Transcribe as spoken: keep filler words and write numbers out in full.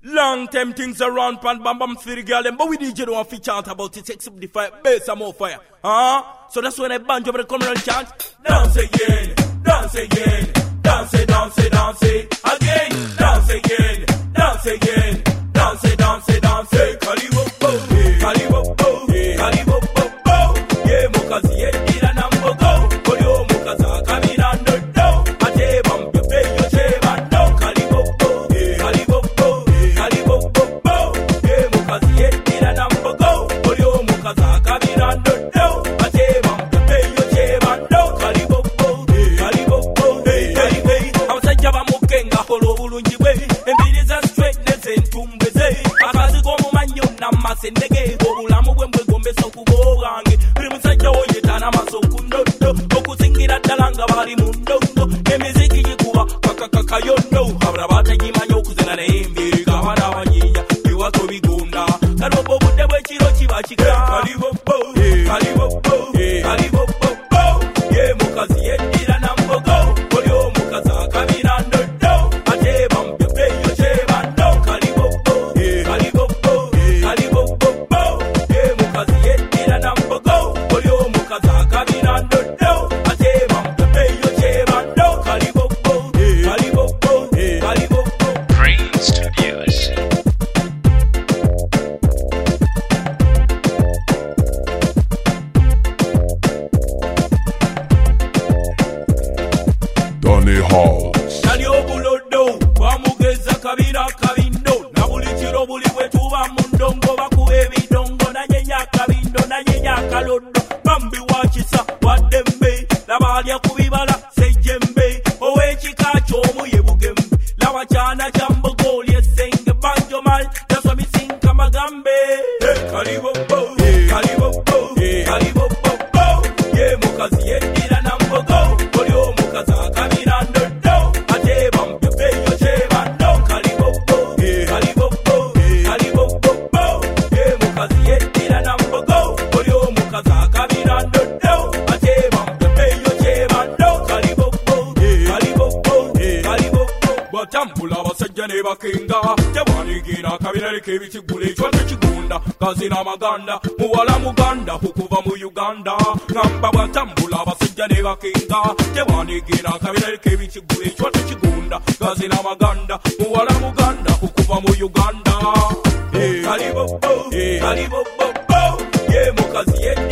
Long time things around pan bam bam three girl them, but we D J don't want to chant about it, except the fire, bass and more fire. Huh? So that's when I banjo but come around chant. Dance again, dance again, dance, dance, dance again, dance again, dance again, dance, dance, dance. Kalibo, kalibo, kalibo, yeah, mukazi yedira nambo go, kolyo mukaza kamina no do, ate bam yo pay yo cheba no, kalibo, kalibo, kalibo, yeah, mukazi yedira nambo go, kolyo mukaza kamina no do, ate bam yo pay yo cheba no, kalibo, kalibo, kalibo. Abasajja bamukenga holo bulungi bwe, embiriza straightness entumbeze, akazi k'omumanyo namasendege, obulamu bwe mbwegombeso kubogange, buli musajja woyetana masoku ndodo, okusingira ddala nga bali mu ndodo, emiziki gikuba kakakakayondo, abala batagimanyi okuzina naye mbiri kabana abanyiinya, biwato bigunda, kalomba obudde bw'ekiro kiba kika, kalibobbo, kalibobbo, kalibobbo, ye mukazi yeddira nambogo, oli omukazi akabira ndodo, ate bambyo peyo kyeba ndo, kalibobbo, kalibobbo, kalibobbo, ye mukazi yeddira nambogo, oli omukazi akabira ndodo, ate bambyo peyo kyeba ndo, kalibobbo, kalibobbo, kalibobbo. Green Studios. Donny Hall. Nali obulodo bwamugeza kabira kabindo, na buli kiro buli bwe tuba mu ndongo bakuba ebidongo, nanyenya akabindo nanyenya akalodo, bambi wakisa waddembe, laba alya ku bibala sejjembe, ow'ekika ky'omu ye bugembe, laba kyana kya mbogo lyesenge banjo mal naswa misinka magambe. Kalibobbo, kalibobbo, kalibobbo, ye mukazi yeddira nambogo, oli omukazi akabira ndodo, ate bambyo peyo kyeba ndo, kalibobbo, kalibobbo, kalibobbo, ye mukazi yeddira nambogo, oli omukazi akabira ndodo, ate bambyo peyo kyeba ndo, kalibobbo, kalibobbo, kalibobbo. Batambula abasajja ne bakenga, tebanigira akabira k'ebikigula ekyo tekigunda, kazina amaganda, muwala muganda okuva mu Uganda, ngamba batambula abasajja ne bakenga, tebanigira akabira k'ebikigula ekyo tekigunda, kazina amaganda, muwala muganda okuva mu Uganda. Kalibobbo, kalibobbo, ye mukazi ye